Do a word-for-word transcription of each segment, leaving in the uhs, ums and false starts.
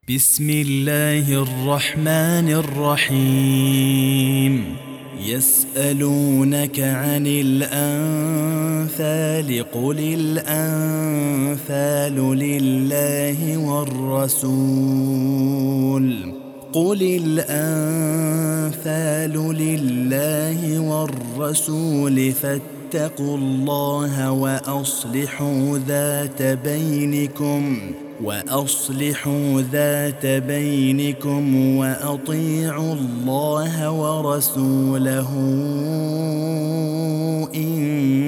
بسم الله الرحمن الرحيم. يسألونك عن الأنفال قل الأنفال لله والرسول قل الأنفال لله والرسول فاتقوا الله وأصلحوا ذات بينكم وأصلحوا ذات بينكم وأطيعوا الله ورسوله إن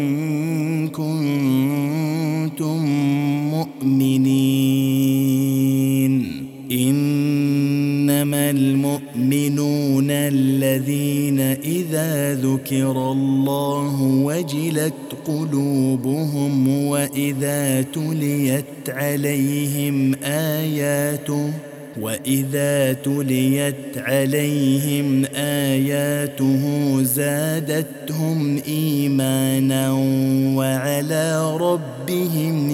كنتم مؤمنين. إنما المؤمنون الذين إذا ذكر الله وجلت قلوبهم وإذا تليت عليهم آياته وإذا تليت عليهم آياته زادتهم إيمانا وعلى ربهم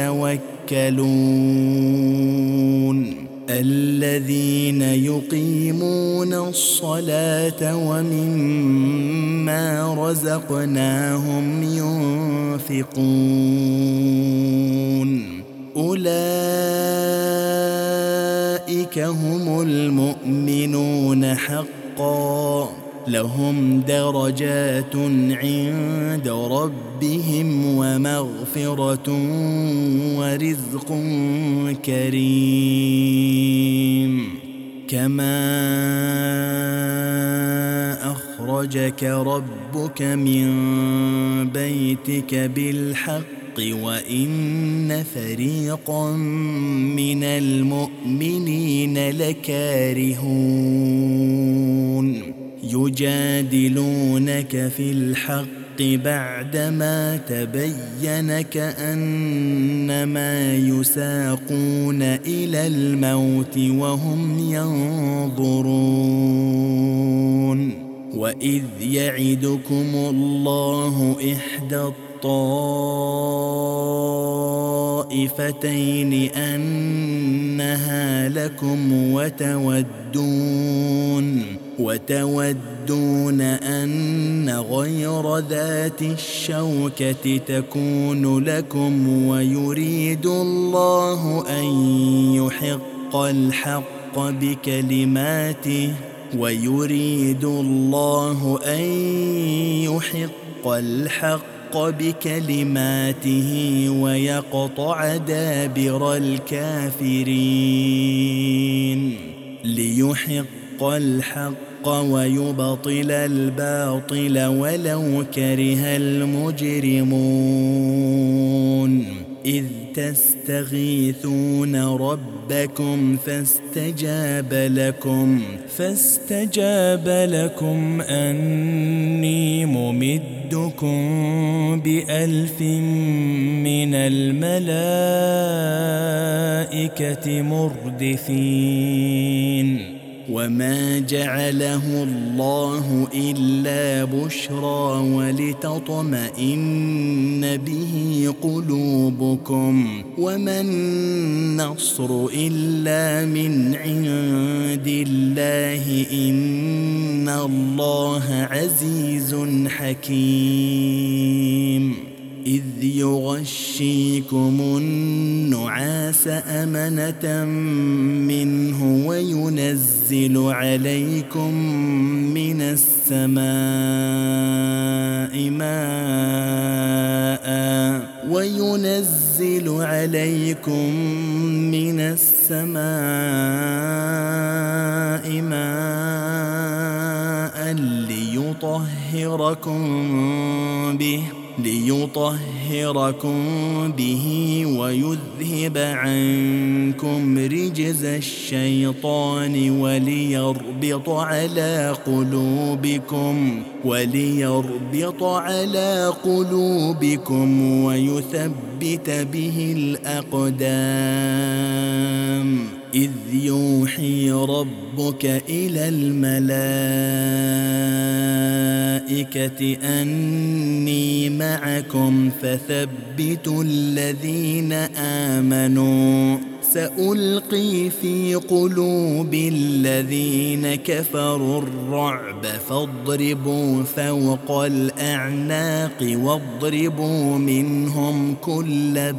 يتوكلون. الذين يقيمون الصلاة ومما رزقناهم ينفقون أولئك هم المؤمنون حقا لهم درجات عند ربهم ومغفرة ورزق كريم. كما أخرجك ربك من بيتك بالحق وإن فريقا من المؤمنين لكارهون يجادلونك في الحق بعدما تبين كأنما يساقون إلى الموت وهم ينظرون. وإذ يعدكم الله إحدى الطائفتين أنها لكم وتودون وتودون أن غير ذات الشوكة تكون لكم ويريد الله أن يحق الحق بكلماته ويريد الله أن يحق الحق بكلماته ويقطع دابر الكافرين ليحق الحق ويبطل الباطل ولو كره المجرمون. إذ تستغيثون ربكم فاستجاب لكم فاستجاب لكم أني ممدكم بألف من الملائكة مردفين. وما جعله الله إلا بشرى ولتطمئن به قلوبكم وما النصر إلا من عند الله إن الله عزيز حكيم. إذ يغشيكم النعاس أمنة منه وينزل عليكم من السماء ماء وينزل عليكم من السماء ماء ليطهركم به ليطهركم به ويذهب عنكم رجز الشيطان وليربط على قلوبكم وليربط على قلوبكم ويثبت به الأقدام. إذ يوحي ربك إلى الملائكة أني معكم فثبتوا الذين آمنوا سألقي في قلوب الذين كفروا الرعب فاضربوا فوق الأعناق واضربوا منهم كل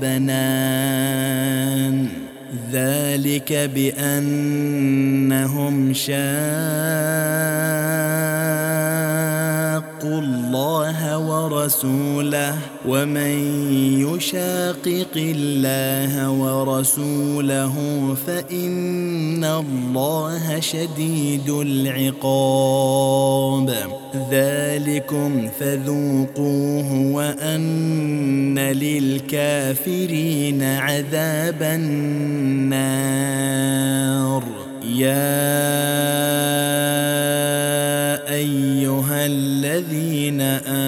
بنان ذلك بأنهم شاقوا الله ورسوله ومن يشاقق الله ورسوله فإن الله شديد العقاب ذلكم فذوقوه وأن للكافرين عذاب النار يا أيها الذين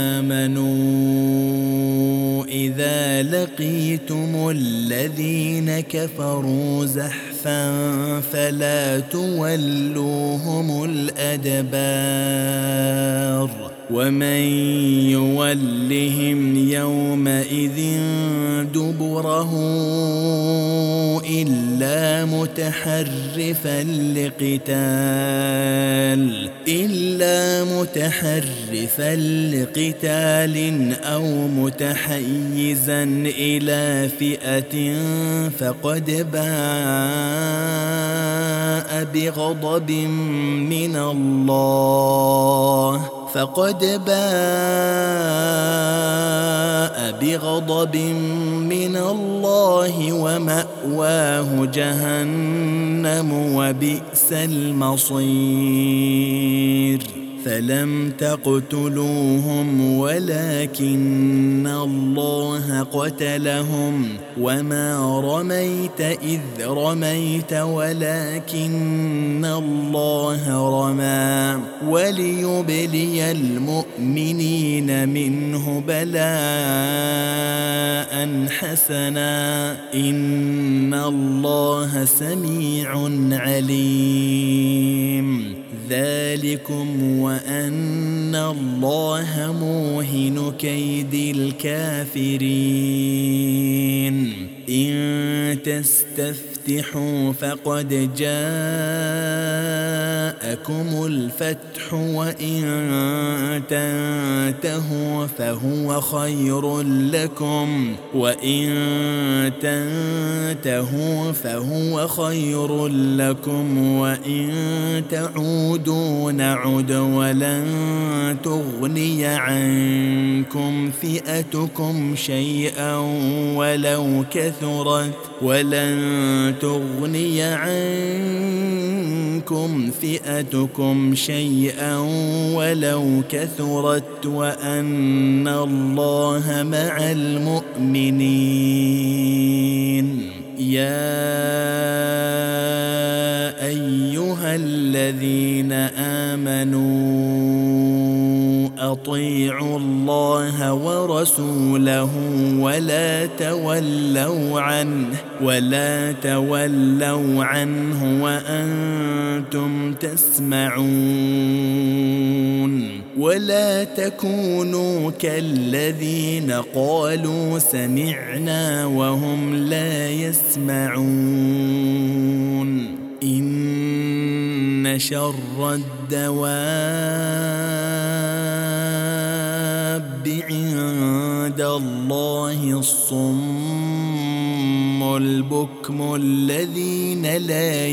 آمنوا إذا لقيتم الذين كفروا زحفا فلا تولوهم الأدبار ومن يولهم يومئذ دبره إلا متحرفا لقتال إلا متحرفا لقتال أو متحيزا إلى فئة فقد باء بغضب من الله فقد باء بغضب من الله ومأواه جهنم وبئس المصير فلم تقتلوهم ولكن الله قتلهم وما رميت إذ رميت ولكن الله رمى وليبلي المؤمنين منه بلاء حسنا إن الله سميع عليم ذلكم وأن الله موهن كيد الكافرين إن تستفتحوا فقد جاءكم الفتح وإن تنتهوا فهو خير لكم وإن تنتهوا فهو خير لكم وإن تعودوا نعد ولن تغني عنكم فئتكم شيئا ولو كثرت ولن تغني عنكم فئتكم شيئا ولو كثرت وأن الله مع المؤمنين يا أيها الذين آمنوا أطيعوا الله ورسوله ولا تولوا عنه ولا تولوا عنه وأنتم تسمعون ولا تكونوا كالذين قالوا سمعنا وهم لا يسمعون إن شر الدواب عند الله الصم البكم الذين لا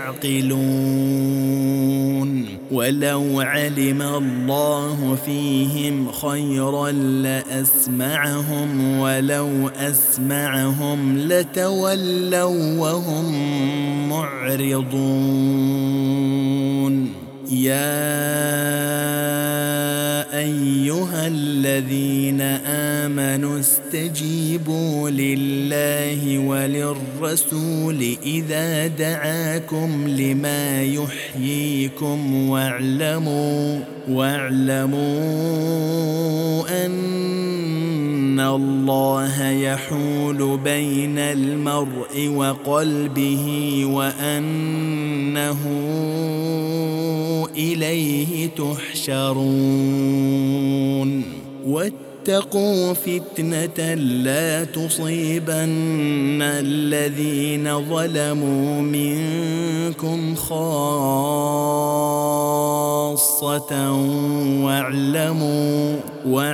يعقلون ولو علم الله فيهم خيرا لأسمعهم ولو أسمعهم لتولوا وهم معرضون يا أيها الذين آمنوا استجيبوا لله وللرسول إذا دعاكم لما يحييكم واعلموا واعلموا أن الله يحول بين المرء وقلبه وأنه إليه تحشرون واتقوا فتنة لا تصيبن الذين ظلموا منكم خاصة واعلموا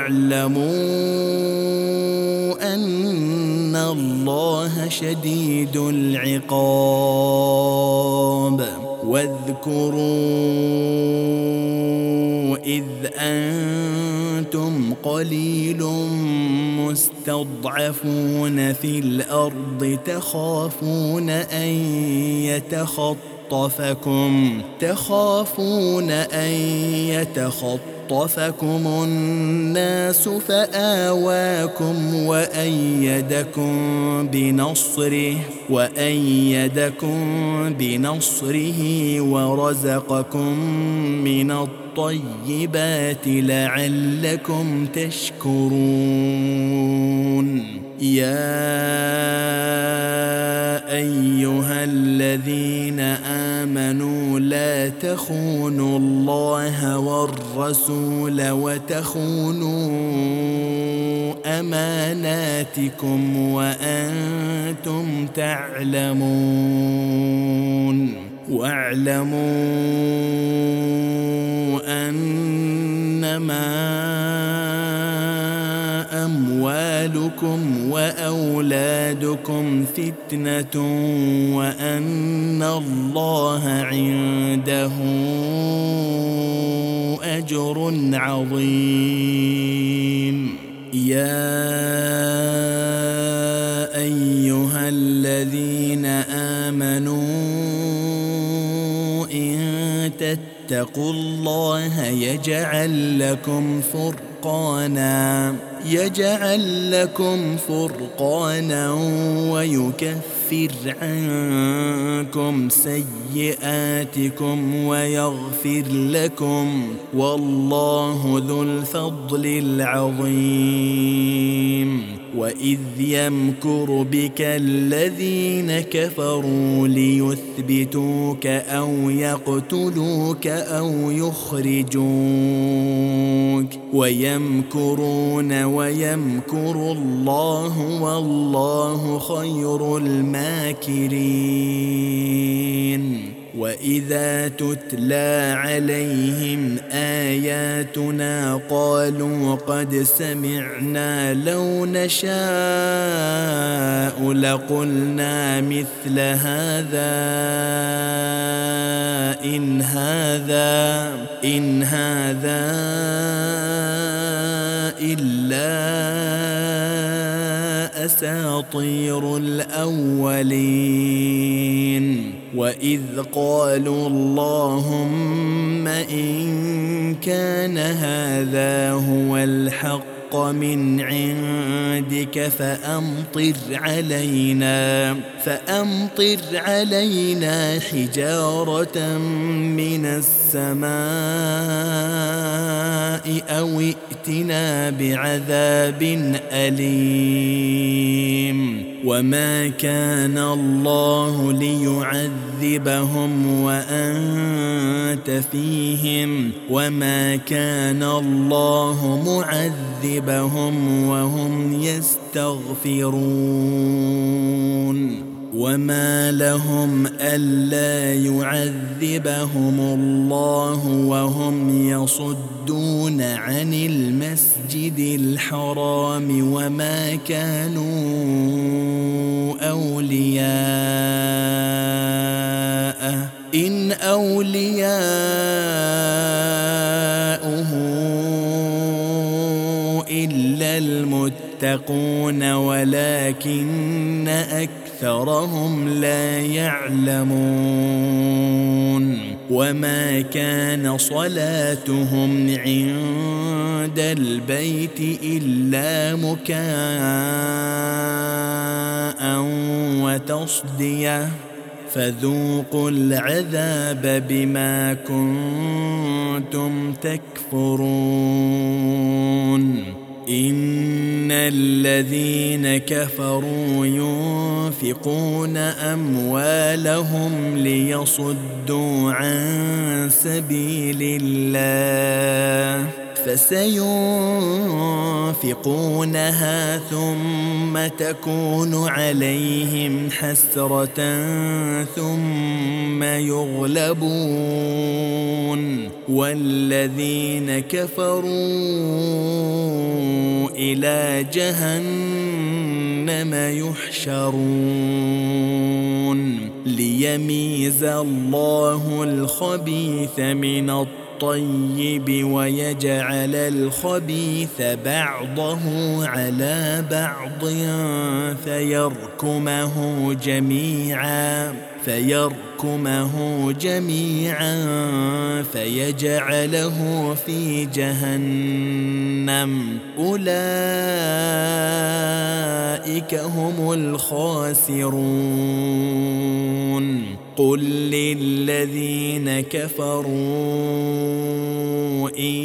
واعلموا أن الله شديد العقاب. واذكروا إذ أنتم قليل مستضعفون في الأرض تخافون أن يتخطفكم تخافون أن يتخطفكم الناس فآواكم وأيدكم بنصره وأيدكم بنصره ورزقكم من الطيبات لعلكم تشكرون. يا أيها الذين آمنوا لا تخونوا الله والرسول وتخونوا أماناتكم وأنتم تعلمون. واعلموا أنما أموالكم وأولادكم فتنة وأن الله عنده أجر عظيم. يا أيها الذين آمنوا إن تتقوا الله يجعل لكم فرقانا يجعل لكم فرقانا ويكفر عنكم سيئاتكم ويغفر لكم والله ذو الفضل العظيم. وإذ يمكر بك الذين كفروا ليثبتوك أو يقتلوك أو يخرجوك ويمكرون ويمكر الله والله خير الماكرين. وإذا تتلى عليهم آياتنا قالوا قد سمعنا لو نشاء لقلنا مثل هذا إن هذا إن هذا إلا أساطير الأولين. وإذ قالوا اللهم إن كان هذا هو الحق من عندك فأمطر علينا فأمطر علينا حجارة من السماء أو ائتنا بعذاب أليم. وما كان الله ليعذبهم وأنت فيهم وما كان الله معذبهم وهم يستغفرون. وما لهم ألا يعذبهم الله وهم يصدون عن المسجد الحرام وما كانوا أولياءه إن أولياؤه إلا المتقون ولكن أكثرهم لا يعلمون. وما كان صلاتهم عند البيت إلا مكاء وتصدية فذوقوا العذاب بما كنتم تكفرون. إن الذين كفروا ينفقون أموالهم ليصدوا عن سبيل الله فسينفقونها ثم تكون عليهم حسرة ثم يغلبون والذين كفروا إلى جهنم يحشرون ليميز الله الخبيث من الطيب ويجعل الخبيث بعضه على بعض فيركمه جميعا فيركمه جميعا فيجعله في جهنم أولئك هم الخاسرون قل للذين كفروا إن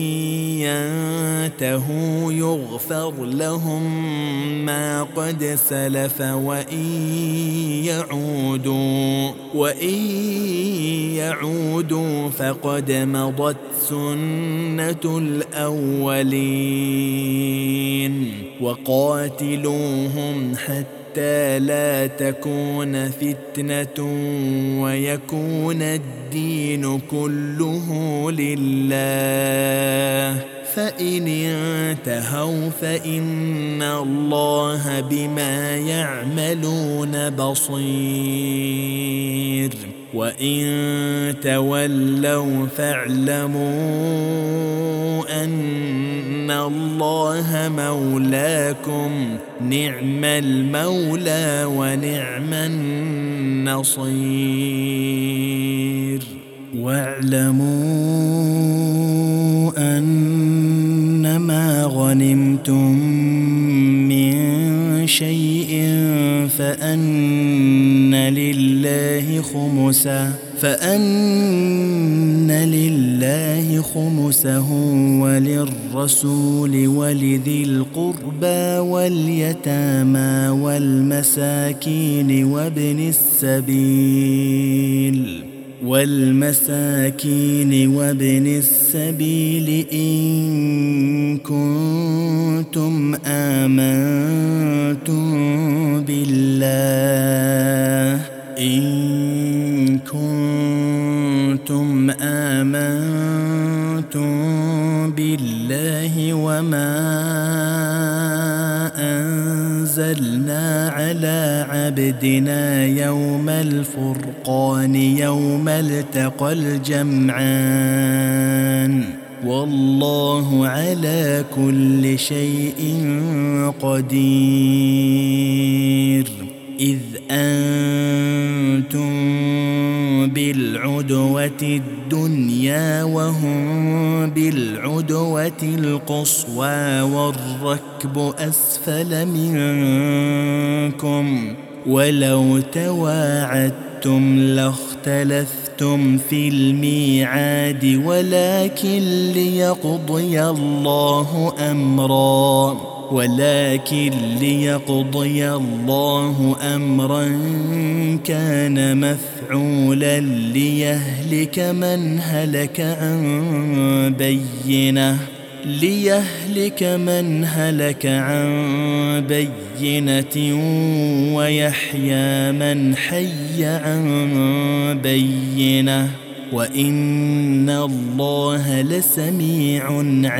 ينتهوا يغفر لهم ما قد سلف وإن يعودوا وإن يعودوا فقد مضت سنة الأولين وقاتلوهم حتى حتى لا تكون فتنة ويكون الدين كله لله فإن انتهوا فإن الله بما يعملون بصير وإن تولوا فاعلموا أن الله مولاكم نعم المولى ونعم النصير واعلموا أنما غنمتم من شيء فأن لله خمسه فأن لله خمسه وللرسول ولذي القربى واليتامى والمساكين وابن السبيل والمساكين وابن السبيل إن كنتم آمنتم بالله إن كنتم آمنتم بالله وما أنزلنا على عبدنا يوم الفرقان يوم التقى الجمعان والله على كل شيء قدير إذ أنتم بالعدوة الدنيا وهم بالعدوة القصوى والركب أسفل منكم ولو تواعدتم لاختلفتم في الميعاد ولكن ليقضي الله أمرا ولكن ليقضي الله أمرا كان مفعولا ليهلك من هلك عن بينة ليهلك من هلك عن بينة ويحيى من حي عن بينة وإن الله لسميع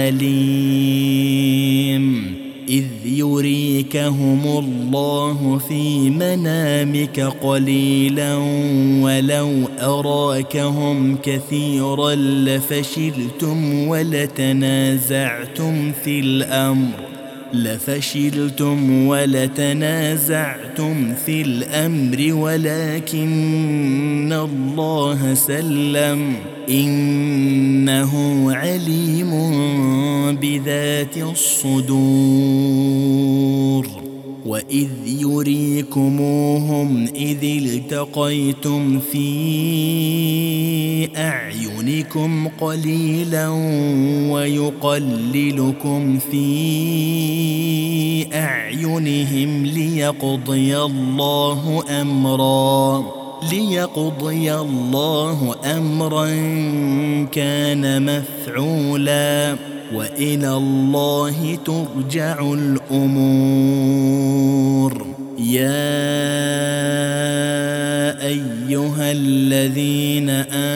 عليم إذ يريكهم الله في منامك قليلا ولو أراكهم كثيرا لفشلتم ولتنازعتم في الأمر لفشلتم ولتنازعتم في الأمر ولكن الله سلم إنه عليم بذات الصدور وإذ يريكموهم إذ التقيتم في أعينكم قليلا ويقللكم في أعينهم ليقضي الله أمرا ليقضي الله أمرا كان مفعولا وإلى الله ترجع الأمور. يا أيها الذين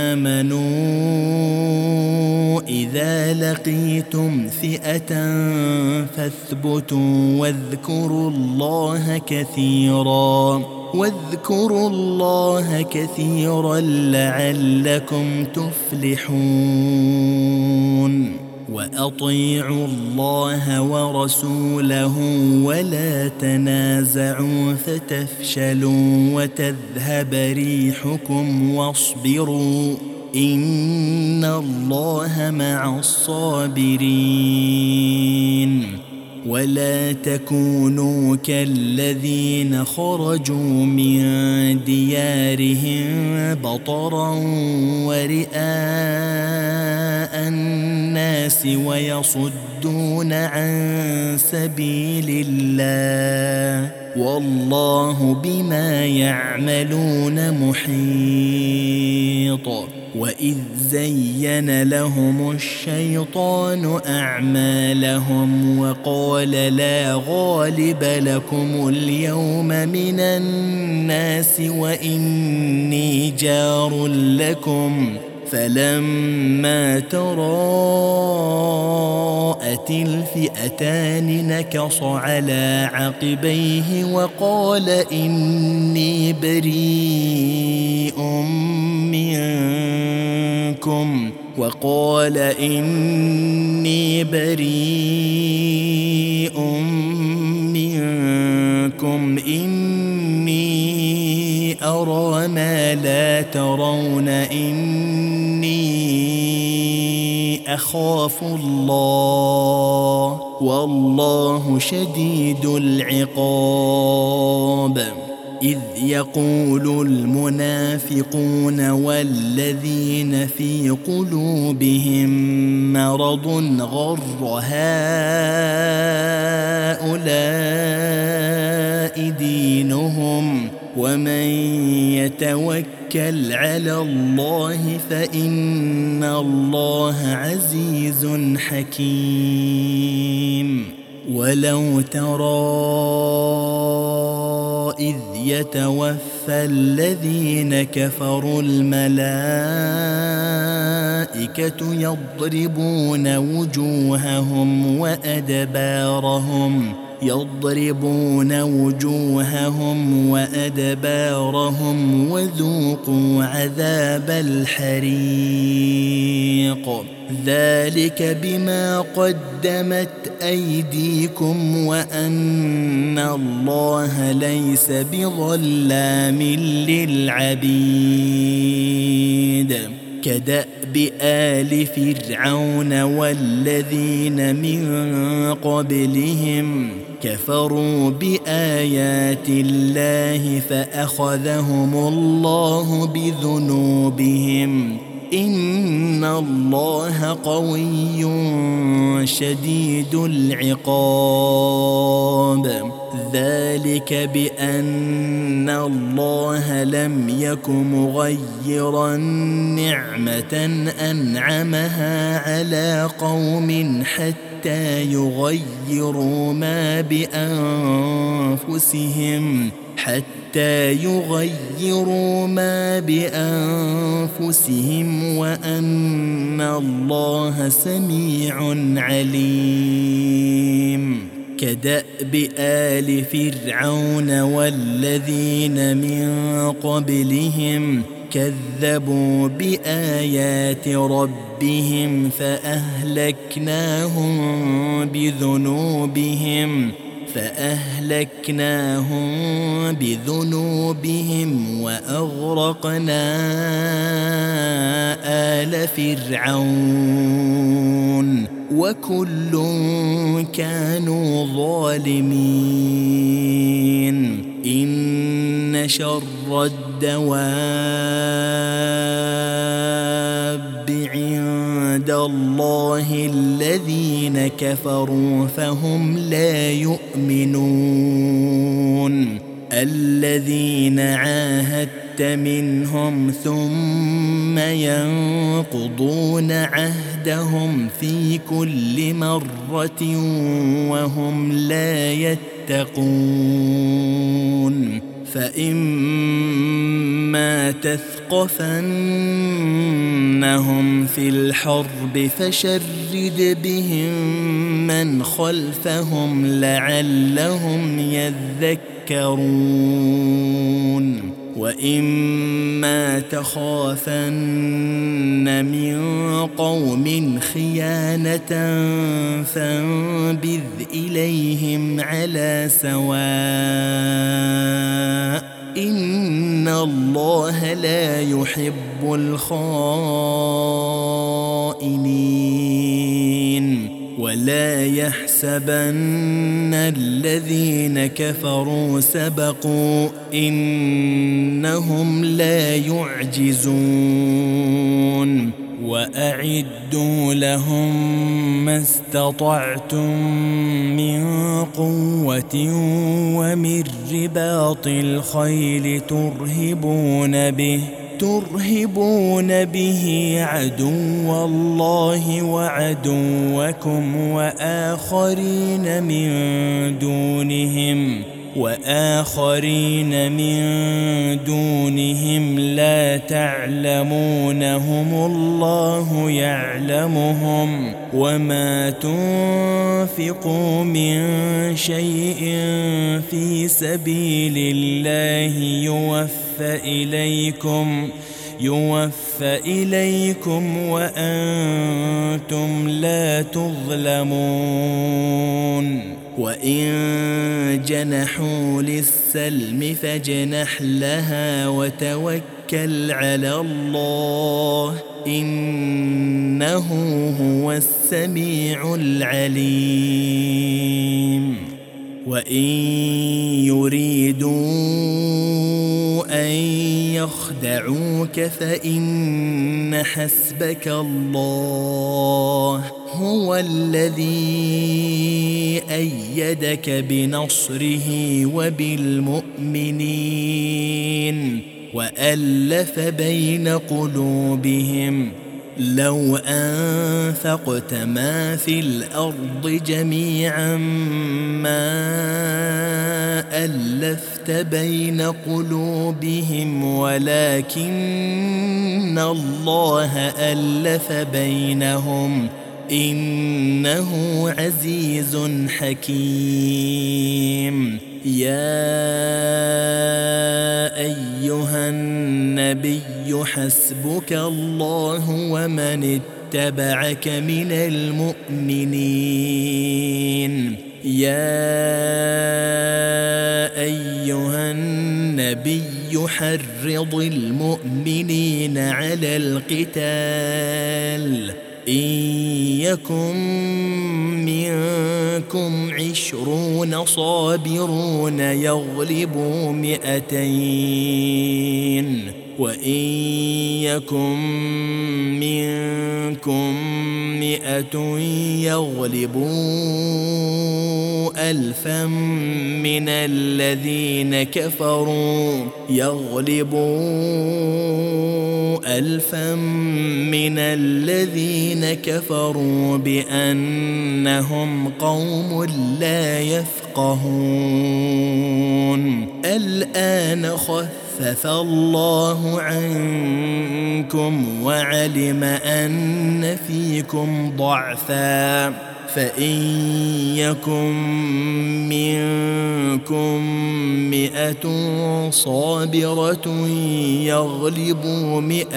آمنوا إذا لقيتم فئة فاثبتوا واذكروا الله كثيرا واذكروا الله كثيرا لعلكم تفلحون. وأطيعوا الله ورسوله ولا تنازعوا فتفشلوا وتذهب ريحكم واصبروا إن الله مع الصابرين. ولا تكونوا كالذين خرجوا من ديارهم بطرا ورئاء الناس ويصدون عن سبيل الله والله بما يعملون محيط. وإذ زين لهم الشيطان أعمالهم وقال لا غالب لكم اليوم من الناس وإني جار لكم فلما تراءت الفئتان نكص على عقبيه وقال إني بريء منكم وقال إني بريء منكم إني أرى ما لا ترون إني أخاف الله والله شديد العقاب. إذ يقول المنافقون والذين في قلوبهم مرض غر هؤلاء دينهم ومن يتوكل على الله فإن الله عزيز حكيم. ولو ترى إذ يتوفى الذين كفروا الملائكة يضربون وجوههم وأدبارهم يضربون وجوههم وأدبارهم وذوقوا عذاب الحريق ذلك بما قدمت أيديكم وأن الله ليس بظلام للعبيد. كدأب آل فرعون والذين من قبلهم كفروا بآيات الله فأخذهم الله بذنوبهم إن الله قوي شديد العقاب. ذلك بأن الله لم يك مغيرا نعمة أنعمها على قوم حتى يغيروا ما بأنفسهم حتى يغيروا ما بأنفسهم وأن الله سميع عليم. كدأب آل فرعون والذين من قبلهم كذبوا بآيات ربهم فأهلكناهم بذنوبهم فأهلكناهم بذنوبهم وأغرقنا آل فرعون وكل كانوا ظالمين. إن شر الدواب عند الله الذين كفروا فهم لا يؤمنون. الذين عاهدت عاهدت منهم ثم ينقضون عهدهم في كل مرة وهم لا يتقون فإما تثقفنهم في الحرب فشرد بهم من خلفهم لعلهم يذكرون وإما تخافن من قوم خيانة فانبذ إليهم على سواء إن الله لا يحب الخائنين ولا يحسبن الذين كفروا سبقوا إنهم لا يعجزون وأعدوا لهم ما استطعتم من قوة ومن رباط الخيل ترهبون به ترهبون به عدو الله وعدوكم وآخرين من دونهم وآخرين من دونهم لا تعلمونهم الله يعلمهم وما تنفقوا من شيء في سبيل الله يوفى إليكم يوفى إليكم وأنتم لا تظلمون وإن جنحوا للسلم فاجنح لها وتوكل على الله إنه هو السميع العليم وإن يريدوا أن يخدعوك فإن حسبك الله هو الذي أيدك بنصره وبالمؤمنين وألف بين قلوبهم لو أنفقت ما في الأرض جميعا ما ألفت بين قلوبهم ولكن الله ألف بينهم إنه عزيز حكيم يا أيها النبي حسبك الله ومن اتبعك من المؤمنين يا أيها النبي حرض المؤمنين على القتال إن يكن منكم عشرون صابرون يغلبوا مئتين وإن يكن منكم مئة يغلبوا ألفا من الذين كفروا يغلبوا ألفا من الذين كفروا بأنهم قوم لا يفقهون الآن خفف الله عنكم وعلم أن فيكم ضعفا فإن يكن منكم مئة صابرة يغلبوا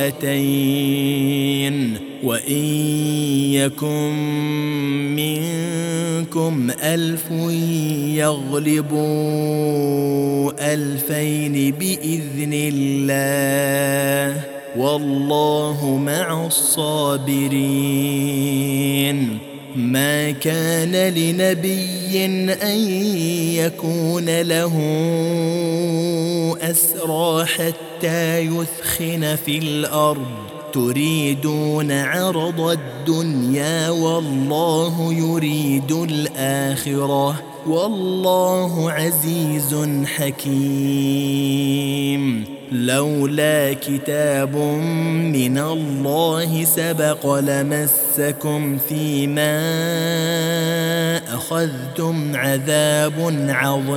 مئتين وإن يكن منكم ألف يغلبوا ألفين بإذن الله والله مع الصابرين ما كان لنبي أن يكون له أسرى حتى يثخن في الأرض تريدون عرض الدنيا والله يريد الآخرة والله عزيز حكيم لولا كتاب من الله سبق لمسكم فيما أخذتم عذاب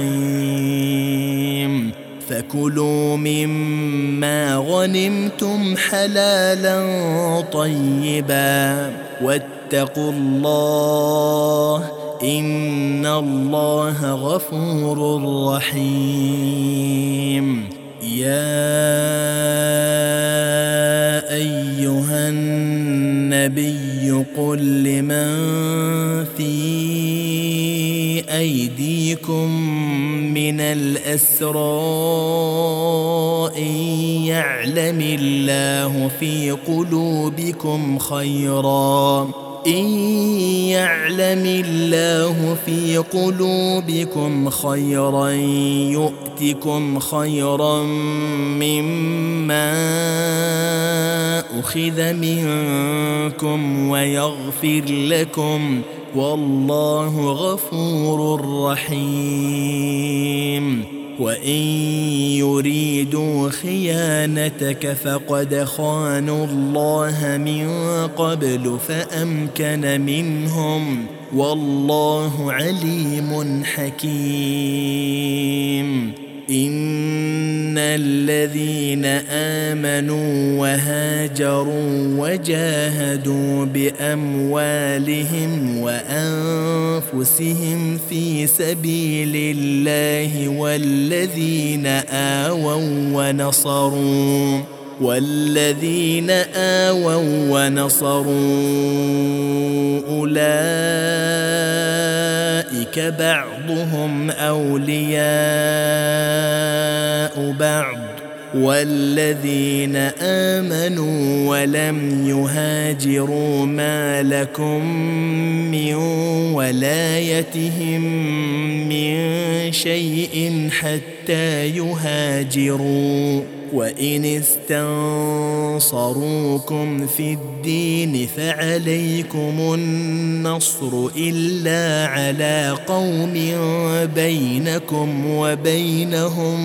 عظيم فكلوا مما غنمتم حلالا طيبا واتقوا الله إن الله غفور رحيم. يا أيها النبي قل لمن في أيديكم من الأسرى إن يعلم الله في قلوبكم خيرا إن يعلم الله في قلوبكم خيرا يؤتكم خيرا مما أخذ منكم ويغفر لكم والله غفور رحيم. وإن يريدوا خيانتك فقد خانوا الله من قبل فأمكن منهم والله عليم حكيم. إن الذين آمنوا وهاجروا وجاهدوا بأموالهم وأنفسهم في سبيل الله والذين آووا ونصروا والذين آووا ونصروا أولئك بعضهم أولياء بعض والذين آمنوا ولم يهاجروا ما لكم من ولايتهم من شيء حتى يهاجروا وإن استنصروكم في الدين فعليكم النصر إلا على قوم بينكم وبينهم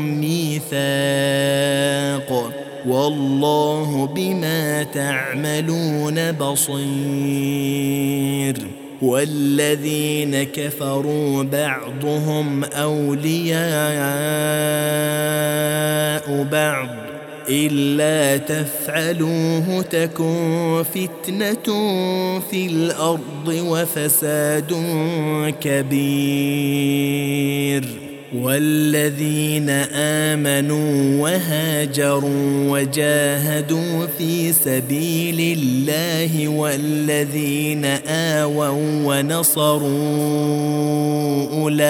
ميثاق والله بما تعملون بصير. والذين كفروا بعضهم أولياء بعض إلا تفعلوه تكن فتنة في الأرض وفساد كبير. والذين آمنوا وهاجروا وجاهدوا في سبيل الله والذين آووا ونصروا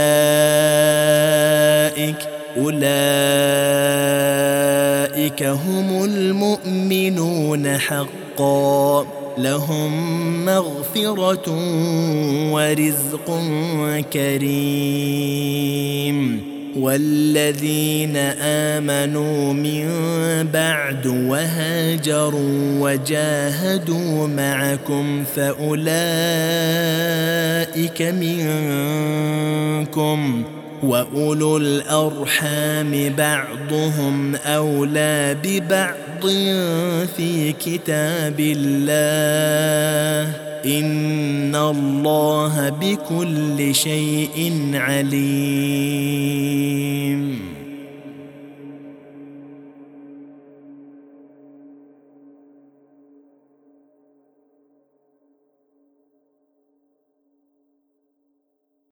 أولئك أولئك هم المؤمنون حقا لهم مغفرة ورزق كريم. والذين آمنوا من بعد وهاجروا وجاهدوا معكم فأولئك منكم وأولو الأرحام بعضهم أولى ببعض في كتاب الله إن الله بكل شيء عليم.